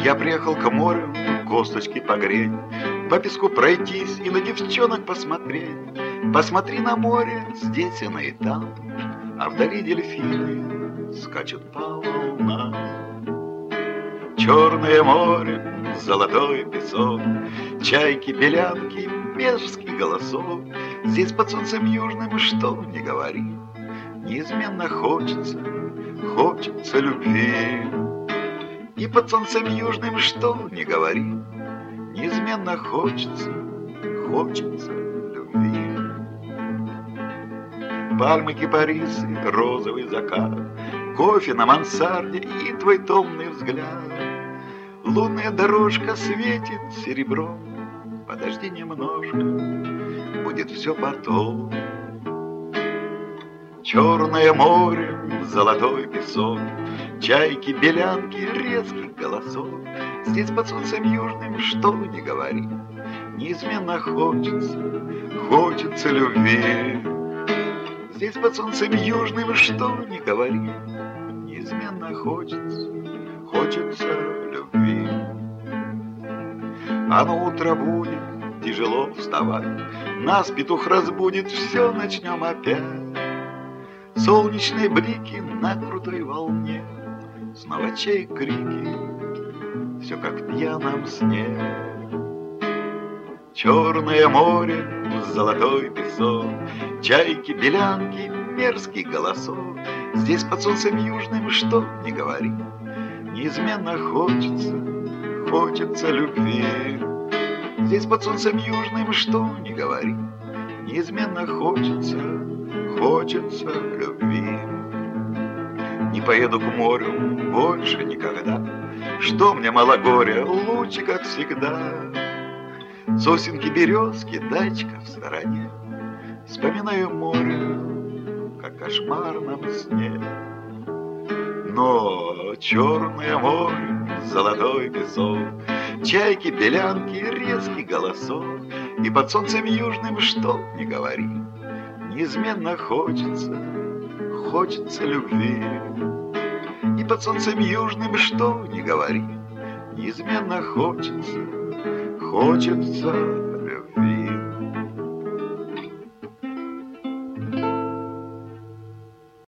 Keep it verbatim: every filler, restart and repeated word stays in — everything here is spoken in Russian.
Я приехал к морю косточки погреть, по песку пройтись и на девчонок посмотреть. Посмотри на море, здесь и на и там, а вдали дельфины скачут по волнам. Черное море, золотой песок, чайки, белянки, мерзкий голосок. Здесь под солнцем южным, что ни говори, неизменно хочется, хочется любви. И под солнцем южным, что ни говори, неизменно хочется, хочется любви. Пальмы, кипарисы, розовый закат, кофе на мансарде и твой томный взгляд. Лунная дорожка светит серебром, подожди немножко, будет все потом. Черное море, золотой песок, чайки, белянки, резкий голосок. Здесь под солнцем южным, что ни говори, неизменно хочется, хочется любви. Здесь под солнцем южным, что ни говори, неизменно хочется, хочется любви. А на утро будет тяжело вставать, нас петух разбудит, все начнем опять. Солнечные блики на крутой волне, снова чей крики, все как в пьяном сне. Черное море, золотой песок, чайки, белянки, мерзкий голосок. Здесь под солнцем южным, что ни говори, неизменно хочется, хочется любви. Здесь под солнцем южным, что ни говори, неизменно хочется, хочется любви. Не поеду к морю больше никогда, что мне мало горя, лучше, как всегда. Сосенки, березки, дачка в стороне, вспоминаю море, как в кошмарном сне. Но черное море, золотой песок, чайки, белянки, резкий голосок. И под солнцем южным, что ни говори, неизменно хочется, хочется любви. И под солнцем южным, что ни говори, неизменно хочется, хочется